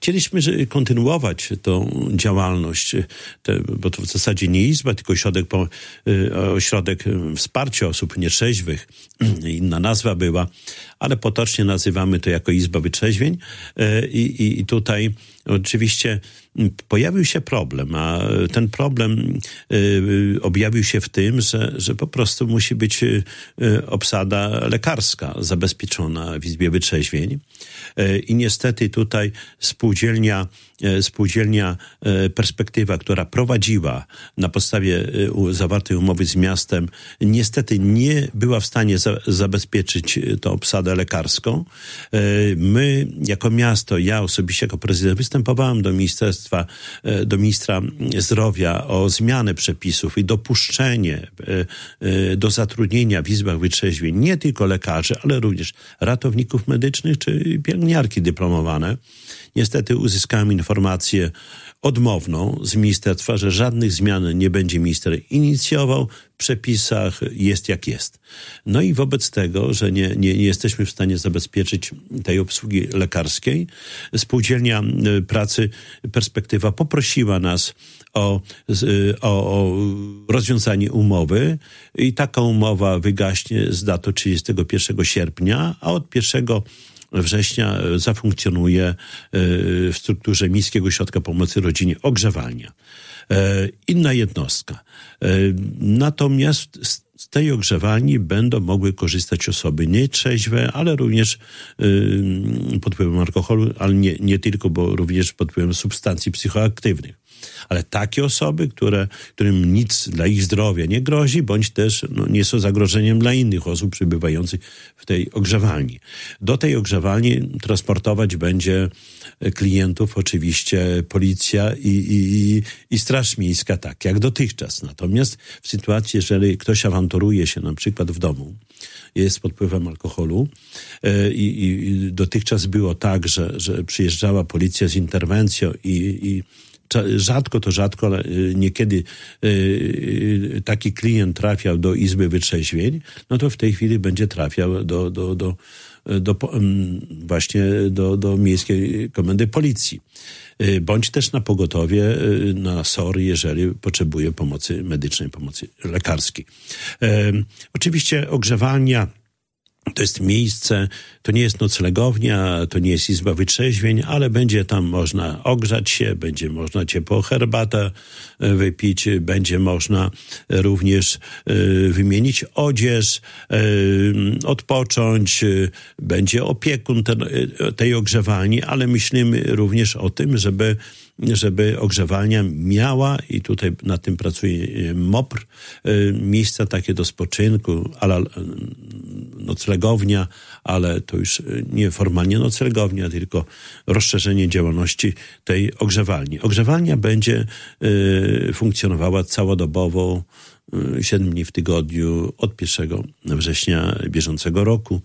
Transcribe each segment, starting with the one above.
Chcieliśmy kontynuować tą działalność, bo to w zasadzie nie izba, tylko ośrodek wsparcia osób nietrzeźwych. Inna nazwa była, ale potocznie nazywamy to jako Izba Wytrzeźwień. I tutaj oczywiście pojawił się problem, a ten problem objawił się w tym, że po prostu musi być obsada lekarska zabezpieczona w Izbie Wytrzeźwień. I niestety tutaj spółdzielnia Perspektywa, która prowadziła na podstawie zawartej umowy z miastem, niestety nie była w stanie zabezpieczyć tą obsadę lekarską. My jako miasto, ja osobiście jako prezydent występowałem do ministra zdrowia o zmianę przepisów i dopuszczenie do zatrudnienia w izbach wytrzeźwień nie tylko lekarzy, ale również ratowników medycznych czy pielęgniarki dyplomowane. Niestety uzyskałem informację odmowną z ministerstwa, że żadnych zmian nie będzie minister inicjował. W przepisach jest jak jest. No i wobec tego, że nie jesteśmy w stanie zabezpieczyć tej obsługi lekarskiej, Spółdzielnia Pracy Perspektywa poprosiła nas o rozwiązanie umowy i taka umowa wygaśnie z datą 31 sierpnia, a od 1 września zafunkcjonuje w strukturze Miejskiego Ośrodka Pomocy Rodzinie ogrzewalnia. Inna jednostka. Natomiast z tej ogrzewalni będą mogły korzystać osoby nietrzeźwe, ale również pod wpływem alkoholu, ale nie tylko, bo również pod wpływem substancji psychoaktywnych. Ale takie osoby, którym nic dla ich zdrowia nie grozi, bądź też nie są zagrożeniem dla innych osób przybywających w tej ogrzewalni. Do tej ogrzewalni transportować będzie klientów oczywiście policja i Straż Miejska, tak jak dotychczas. Natomiast w sytuacji, jeżeli ktoś awanturuje się na przykład w domu, jest pod wpływem alkoholu i dotychczas było tak, że przyjeżdżała policja z interwencją i rzadko, ale niekiedy taki klient trafiał do Izby Wytrzeźwień, no to w tej chwili będzie trafiał właśnie do Miejskiej Komendy Policji. Bądź też na pogotowie, na SOR, jeżeli potrzebuje pomocy medycznej, pomocy lekarskiej. Oczywiście ogrzewalnia to jest miejsce, to nie jest noclegownia, to nie jest izba wytrzeźwień, ale będzie tam można ogrzać się, będzie można ciepłą herbatę wypić, będzie można również wymienić odzież, odpocząć, będzie opiekun tej ogrzewalni, ale myślimy również o tym, żeby ogrzewalnia miała, i tutaj nad tym pracuje MOPR, miejsca takie do spoczynku, noclegownia, ale to już nie formalnie noclegownia, tylko rozszerzenie działalności tej ogrzewalni. Ogrzewalnia będzie funkcjonowała całodobowo 7 dni w tygodniu od 1 września bieżącego roku.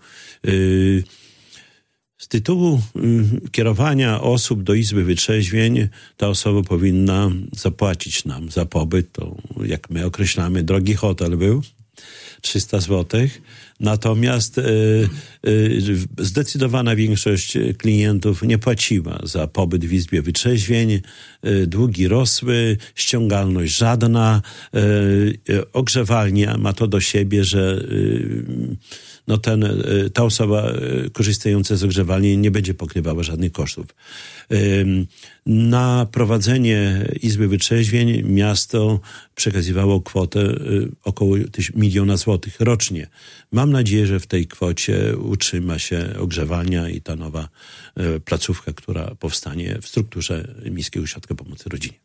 Z tytułu kierowania osób do Izby Wytrzeźwień ta osoba powinna zapłacić nam za pobyt. To, jak my określamy, drogi hotel był, 300 zł. Natomiast zdecydowana większość klientów nie płaciła za pobyt w Izbie Wytrzeźwień. Długi rosły, ściągalność żadna. Ogrzewalnia ma to do siebie, że ta osoba korzystająca z ogrzewalni nie będzie pokrywała żadnych kosztów. Na prowadzenie Izby Wytrzeźwień miasto przekazywało kwotę około 1 miliona złotych rocznie. Mam nadzieję, że w tej kwocie utrzyma się ogrzewalnia i ta nowa placówka, która powstanie w strukturze Miejskiego Ośrodka Pomocy Rodzinie.